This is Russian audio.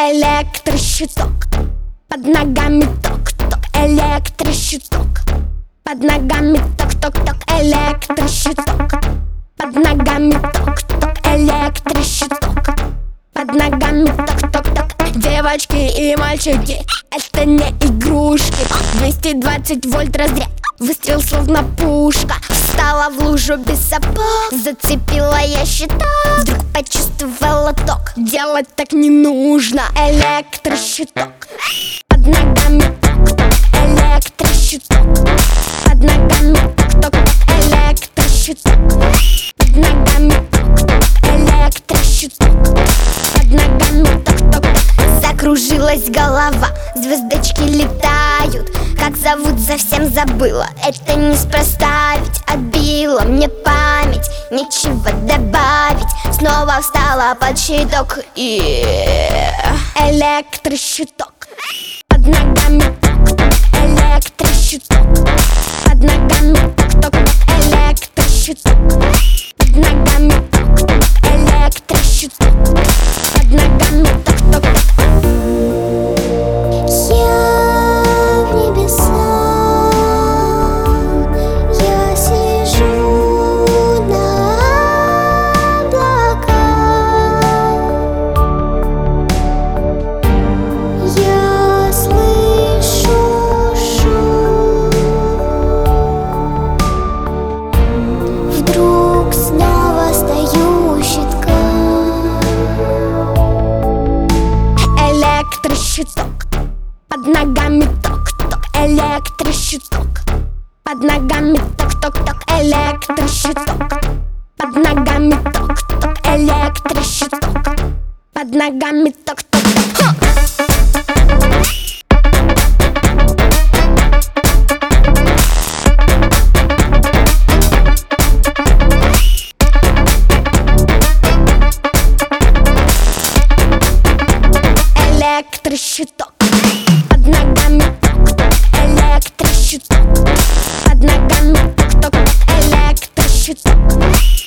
Электрощиток, под ногами ток-ток. Электрощиток, под ногами ток-ток-ток. Электрощиток, под ногами ток-ток. Электрощиток, под ногами ток-ток-ток. Девочки и мальчики, это не игрушки. 220 вольт разряд, выстрел словно пушка. Встала в лужу без сапог, зацепила я щиток. Вдруг почувствовала ток, делать так не нужно. Электрощиток, под ногами ток-ток. Электрощиток, под ногами ток-ток. Электрощиток, под ногами ток-ток. Электрощиток, под ногами ток-ток. Закружилась голова, звездочки летают. Как зовут, совсем забыла. Это неспроста, ведь отбила мне память. Нечего добавить. Снова встала под щиток и... Электрощиток, под ногами ток-ток. Электрощиток, под ногами ток-ток. Электрощиток, под ногами ток-ток. Электрощиток, под ногами ток-ток. Электрощиток, под ногами ток-ток. Электрощиток, под ногами ток-ток-ток. Электрощиток, под ногами ток-ток. Электрощиток, под ногами ток-ток. Электрощиток, под ногами ток-ток. Электрощиток, под ногами ток-ток. Электрощиток.